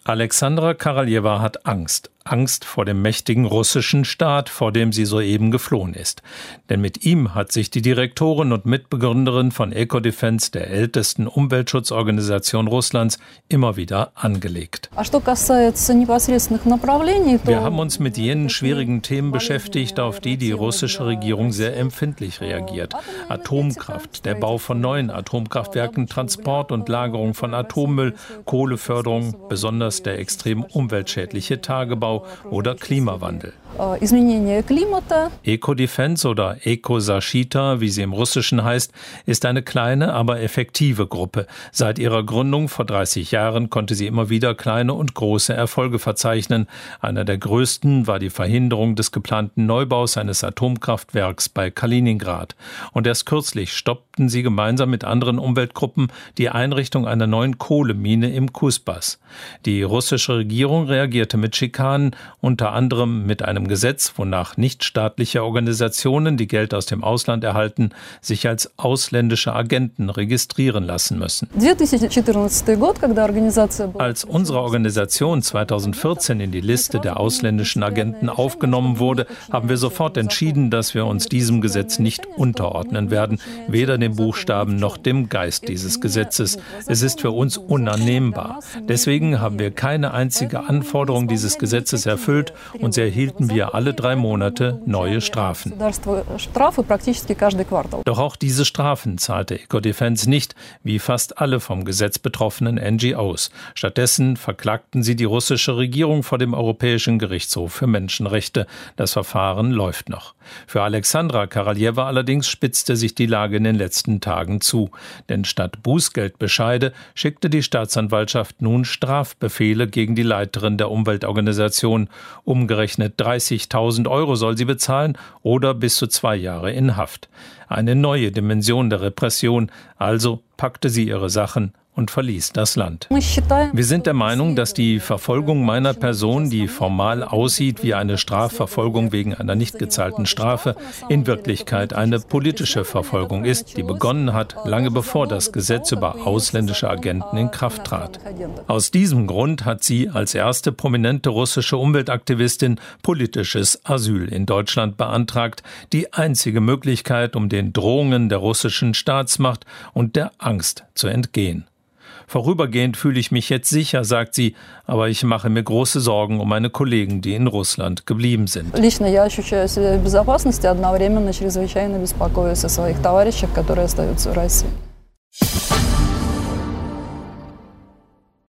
Alexandra Karaljewa hat Angst. Angst vor dem mächtigen russischen Staat, vor dem sie soeben geflohen ist. Denn mit ihm hat sich die Direktorin und Mitbegründerin von Ecodefense, der ältesten Umweltschutzorganisation Russlands, immer wieder angelegt. Wir haben uns mit jenen schwierigen Themen beschäftigt, auf die die russische Regierung sehr empfindlich reagiert. Atomkraft, der Bau von neuen Atomkraftwerken, Transport und Lagerung von Atommüll, Kohleförderung, besonders der extrem umweltschädliche Tagebau oder Klimawandel. Ecodefense oder Ecozashita, wie sie im Russischen heißt, ist eine kleine, aber effektive Gruppe. Seit ihrer Gründung vor 30 Jahren konnte sie immer wieder kleine und große Erfolge verzeichnen. Einer der größten war die Verhinderung des geplanten Neubaus eines Atomkraftwerks bei Kaliningrad. Und erst kürzlich stoppten sie gemeinsam mit anderen Umweltgruppen die Einrichtung einer neuen Kohlemine im Kusbas. Die russische Regierung reagierte mit Schikanen, unter anderem mit einem Gesetz, wonach nichtstaatliche Organisationen, die Geld aus dem Ausland erhalten, sich als ausländische Agenten registrieren lassen müssen. Als unsere Organisation 2014 in die Liste der ausländischen Agenten aufgenommen wurde, haben wir sofort entschieden, dass wir uns diesem Gesetz nicht unterordnen werden, weder dem Buchstaben noch dem Geist dieses Gesetzes. Es ist für uns unannehmbar. Deswegen haben wir keine einzige Anforderung dieses Gesetzes erfüllt und so erhielten wir alle 3 Monate neue Strafen. Doch auch diese Strafen zahlte Ecodefense nicht, wie fast alle vom Gesetz betroffenen NGOs. Stattdessen verklagten sie die russische Regierung vor dem Europäischen Gerichtshof für Menschenrechte. Das Verfahren läuft noch. Für Alexandra Karaljewa allerdings spitzte sich die Lage in den letzten Tagen zu. Denn statt Bußgeldbescheide schickte die Staatsanwaltschaft nun Strafbefehle gegen die Leiterin der Umweltorganisation. Umgerechnet 30.000 € soll sie bezahlen oder bis zu 2 Jahre in Haft. Eine neue Dimension der Repression, also packte sie ihre Sachen und verließ das Land. Wir sind der Meinung, dass die Verfolgung meiner Person, die formal aussieht wie eine Strafverfolgung wegen einer nicht gezahlten Strafe, in Wirklichkeit eine politische Verfolgung ist, die begonnen hat, lange bevor das Gesetz über ausländische Agenten in Kraft trat. Aus diesem Grund hat sie als erste prominente russische Umweltaktivistin politisches Asyl in Deutschland beantragt, die einzige Möglichkeit, um den Drohungen der russischen Staatsmacht und der Angst zu entgehen. Vorübergehend fühle ich mich jetzt sicher, sagt sie, aber ich mache mir große Sorgen um meine Kollegen, die in Russland geblieben sind.